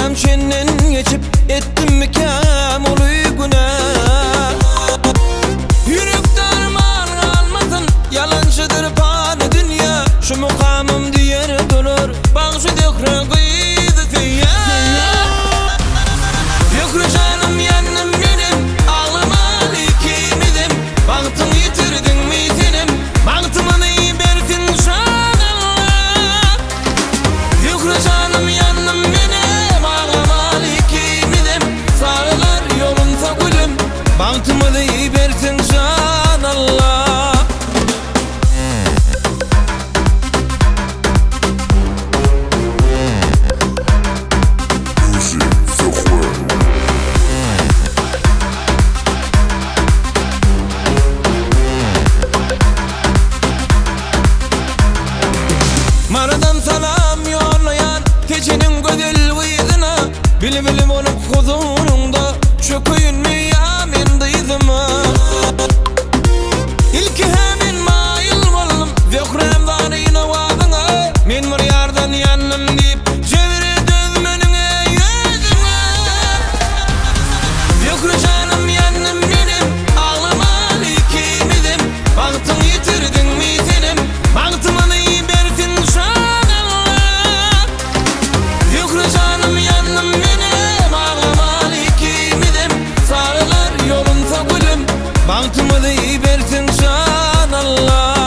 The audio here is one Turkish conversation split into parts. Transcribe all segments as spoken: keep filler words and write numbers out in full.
Hem senden geçip ettim mi kem oluy günah. Yürek darman almasın, yalancıdır bana dünya. Şu mukamım diğer durur, bağışı dökre kıydı fiyya. Dökre canım yanım benim, ağlama likimidim. Baktım yitirdin mi senim, baktımını bersin şan Allah. Dökre canım yanım benim, ağlama likimidim. Sağlar yolunsa gülüm, baktımını bersin şan Allah. Maradan salam yollayan keçinin gödül vıydına. Bilim bilim olup huzurunda çöküyün mü yamin dıydıma. İlki hemin mayıl oldum Zökrem varıyla vazına. Men mır yardan yanım deyip çevire dözmenine yüzüne. Zökrem canım yanım benim, ağlama likimidim. Baktım yitirdin mi senim, baktımını bersin şan Allah. Zökrem canım yanım benim, ağlama likimidim. Sağlar yolunsa gülüm, baktımını bersin şan Allah.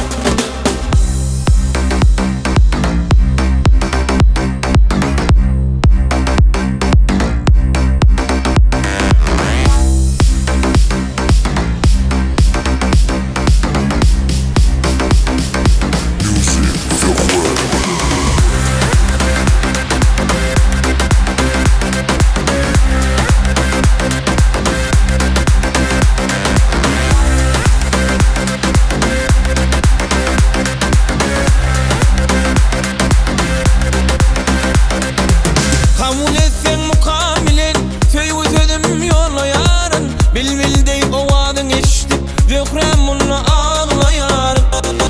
Kabul etsen mukamilen, söylü sözüm yolla yarın. Bil bil dey o adın eşitip, Zökrem bunu ağlayar.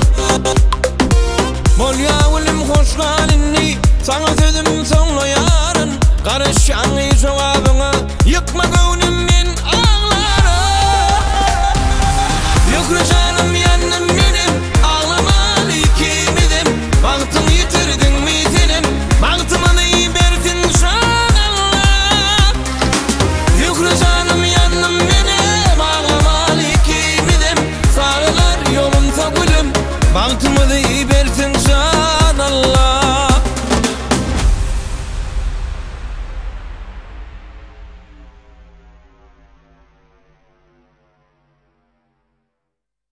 Bol yavulum hoş galinni, sana sözüm sonla yarın. Karış yanı cevabına, yıkma gönlüm men ağlarım. Zökrem canım yanım benim, ağlama likimidim. Baktım yitirdin mi senim, baktımını bersin şan Allah. Zökrem canım yanım benim, ağlama likimidim. Sağlar yolunsa gülüm, baktımını bersin şan Allah.